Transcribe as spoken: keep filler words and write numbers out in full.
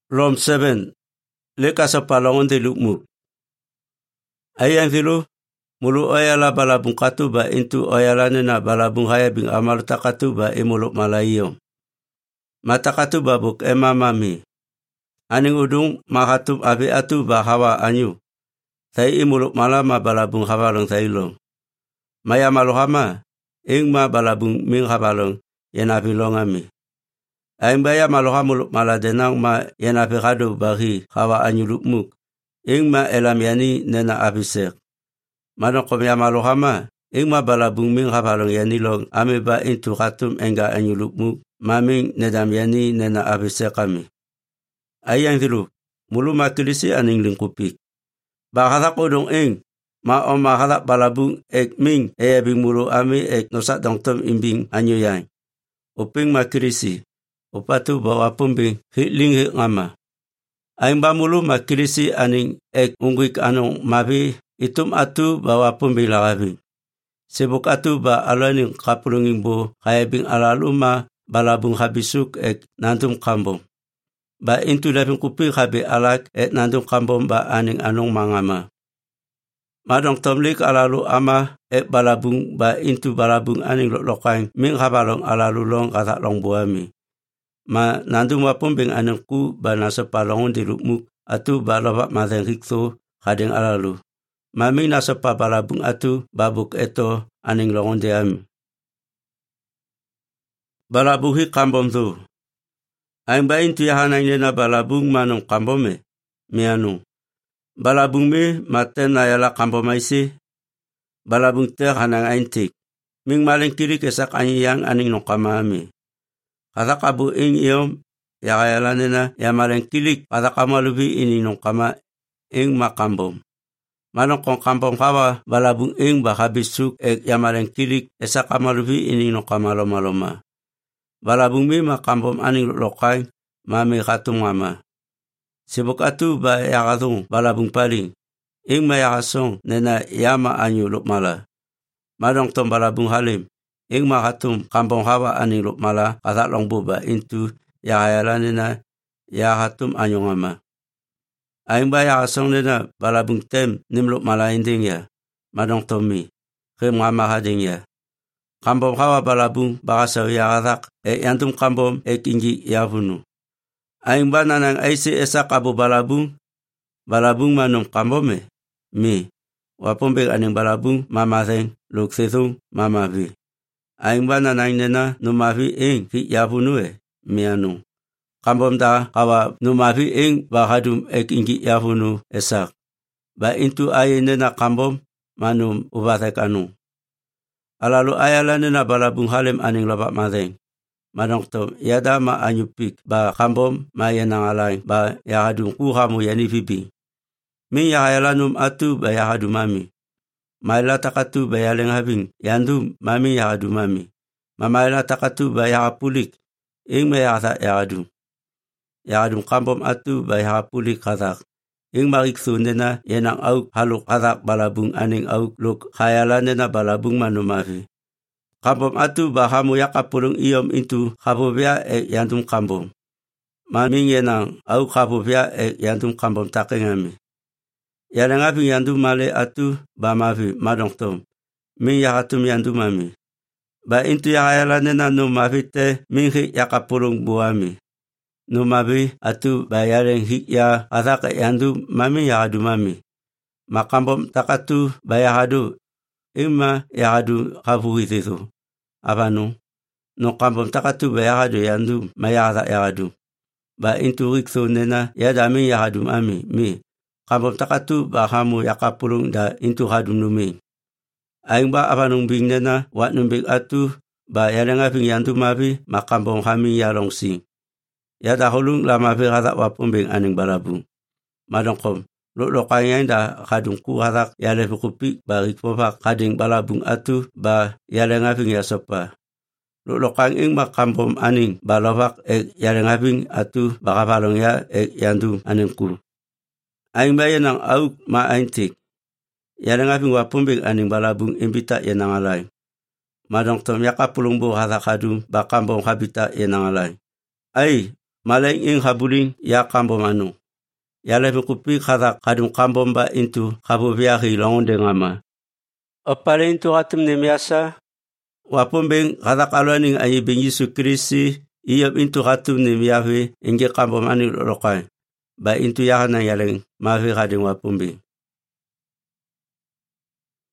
Rom seven leka sa palongon de lukmuk. Ayan filu mulu oyala balabung katuba intu oyalane na balabung haya bing amal takatuba imuluk malayom. Mata katuba buk ema mami. Aning udung mahatub abi atuba hawa anyu. Thai imuluk malama balabung habalong thailong. Maya malohama ing ma balabung ming habalong yenabilong ami. Aing baya maloha muluk maladenang ma yenapikado bagi hawa anyulukmuk. Ing ma elamyani nena abisek. Manong komya maloha ma, ing ma balabung ming habalong yanilong ame ba intu katum enga anyulukmuk. Maming nedamyani nena abisek kami. Ayang dilu, mulu makilisi aning lingkupik. Bakatak odong ing, ma o mahalak balabung ek ming eyabing mulu ame ek nosak dongtom imbing anyuyang. Uping makilisi. Upatu bawa pumbing hitling hit ngama. Aing bamulu makilisi aning ek ungguik anong mabi itum atu bawa pumbing lagabi. Sebuk atu ba alaning kapulunging bo kayabing alaluma balabung habisuk ek nandum kambom. Ba intu labing kupi habi alak ek nandum kambom ba aning anong mangama. Madong tomlik alalu ama ek balabung ba intu balabung aning loklokain ming habalong alalu long katak long buami. Ma nandung wapumbing anengku ba nasa palongon di lukmuk atu ba lobak madeng hikto kadeng alalu. Mami nasa pa balabung atu babuk eto aning longon di ami. Balabung hik kambom tu. Aing ba intu yahanang nena balabung manong kambome. Mianung. Balabung mi maten na yala kambomaisi. Balabung te hanang aintik. Ming maling kiri kesak anyang aning nong kamami. Kata kabu ing iyom, ya kaya na ya maleng kilik, kata kamalubi ini nung kama ing makambom. Manong kong kambom kawa, balabung ing bakabisuk ek ya maleng kilik, esa kamalubi ini nung kamaloma-loma. Balabung mi makambom aning lokay, mami katung mama. Sibuk atu ba yakatong balabung paling, ing mayakasong nena yama anyu lukmala. Manong tong balabung halim. Ing makatum kampong hawa aning lukmala katak long buba intu yahayalan nina yahatum anyong ama. Aing ba yakasong nina balabung tem nim lukmala inding ya. Madong tomi. Kim ngama hading ya. Kampong hawa balabung bakasaw yakatak e yantum kampong e kinji yavunu. Aing ba nanang aisi esak abu balabung. Balabung manong kampome. Mi. Wapumbing aning balabung mamadeng luksithung mamavi. Aing ba nanang nena numavi ing hik yapunue mianu. Kambom da kawa numavi ing bahadum ek ingi yapunu esak. Ba intu aye nena kambom manum ubatek anu. Alalu ayala nena balabung halim aning labak madeng. Manong tom yada ma anyupik ba kambom ma yenang alaing ba yahadum kuhamu yani vibi. Min yahayalanum atu ba yahadum mami. Maila takatu bayaleng habing yandu mami yakadu mami. Mamaila takatu bayakapulik ing mayakata yakadu. Yakadum kambom atu bayakapulik katak. Ing mariksu nena yenang auk haluk katak balabung aning auk luk khayalan nena balabung manumavi. Kambom atu bahamu yakapulung iyom intu kabubya ek yandum kambom. Maming yenang auk kabubya ek yandum kambom takengami. Yalang abing yandu male atu ba mavi madong tom. Min yakatum yandu mami. Ba intu yakayala nena no mavi te min hik yakapulung buami. No mavi atu ba yalang hik ya ataka yandu mami yakadu mami. Makambom takatu ba yakadu. Ima yakadu kabuhititu. Abanu. No kambom takatu ba yakadu yandu mayakata yakadu. Ba intu rikso nena yadamin yakadu mami mi. Kambom takatu bahamu yakapulung da intu hadum numi. Aing ba abanung bing nena wat numbing atu ba yalenga bing yandu mabi makambom haming yalong sing. Yada hulung lama bi hadak wapumbing aning balabung. Madongkom lo lo kanyang da hadung ku hadak yale bukupik ba rikpopak kading balabung atu ba yalenga bing yasopa. Lo lo kanyang makambom aning balawak ek yalenga bing atu bakabalong ya ek yandu aning ku. Aing ba yenang auk ma aintik. Yalang abing wapumbing aning balabung imbita yenang alay. Madong tom yakapulung bo hatakadum bakambong habita yenang alay. Ay, maleng ing habuling ya kambo manu. Yale mikupi kada kadum kambo mba intu kabu viahi longonde ngama. Opale intu hatum nemiasa. Wapumbeng kada kalwaning ayi ben Yesu Kristi iyop intu hatum nemiahi inge kambo manu lokai. Ba intu yahana yaleng mahi kading wapumbeng.